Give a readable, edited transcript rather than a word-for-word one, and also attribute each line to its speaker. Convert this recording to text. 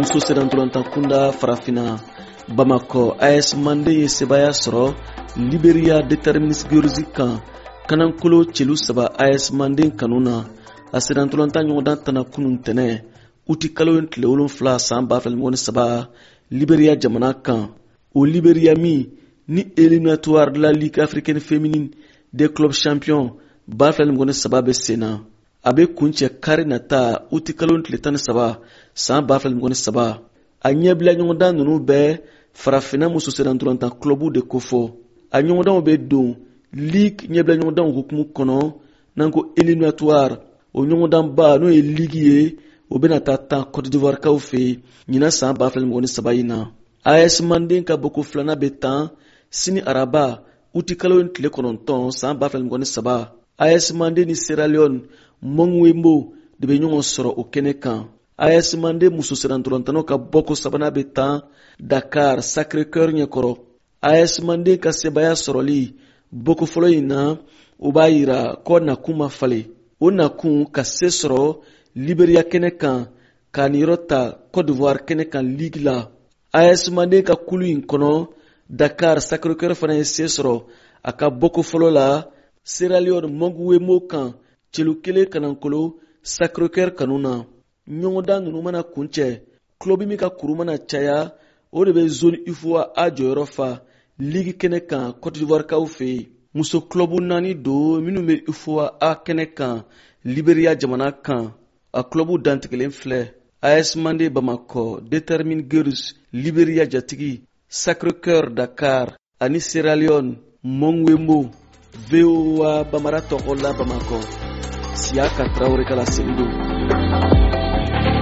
Speaker 1: muso serantolantan kunda farafina Bamako AS Mande ye sebaya sɔrɔ Liberia Determinist Girls kan kanankolo celu saba AS Mande kanuna a serantolantan ɲɔgɔndan tana kunun tɛnɛ uti kalo tile 7 san 2023 Liberia jamana kan o Liberia min ni éliminatoire de la Ligue africaine féminine des clubs champions 2023 bɛ senna a bɛ kuncɛ kari nata uti kalo tile 13 san 2023 a ɲɛbila ɲɔgɔndan ninnu bɛɛ farafina muso serantolantan clubu de kofɔ a ɲɔgɔndanw bɛ don Ligue ɲɛbila ɲɔgɔndanw hukumu kɔnɔ n'an ko éliminatoire o ɲɔgɔndanba n'o ye Ligue ye o bɛna taa Côte d'Ivoire kaw fɛ ɲina san 2023 in na AS Mande ka boko filana bɛ tan sini araba uti kalo tile 9 san 2023 AS Mande ni Sierra Leone Mongwembo de bɛ ɲɔgɔn sɔrɔ o kɛnɛ kan AS Mande muso serantolantanw ka boko sabana bɛ tan Dakar Sacré-Cœur ɲɛkɔrɔ AS Mande ka sebaya sɔrɔli boko fɔlɔ in na o b'a yira ko nakun ma falen o nakun ka se sɔrɔ Liberia kɛnɛ kan k'a niyɔrɔ ta Côte d'Ivoire kɛnɛ kan Ligue la AS Mande ka kulu in kɔnɔ Dakar Sacré-Cœur fana ye se sɔrɔ a ka boko fɔlɔ la Sierra Leone Mongwembo kan celu kelen kanankolo Sacré-Cœur kanu na ɲɔgɔndan ninnu mana kuncɛ club min ka kuru mana caya o de bɛ zone UFOA a jɔyɔrɔ fa Ligue kɛnɛ kan Côte d'Ivoire kaw fɛ muso club 4 don minnu bɛ UFOA a kɛnɛ kan Liberia jamana kan a club dantigɛlen filɛ AS Mande Bamako Determine Girls Liberia jatigi Sacré-Cœur Dakar ani Sierra Leone Mongwembo VOA Bamara tɔgɔ la Bamako Siaka Traoré kala selido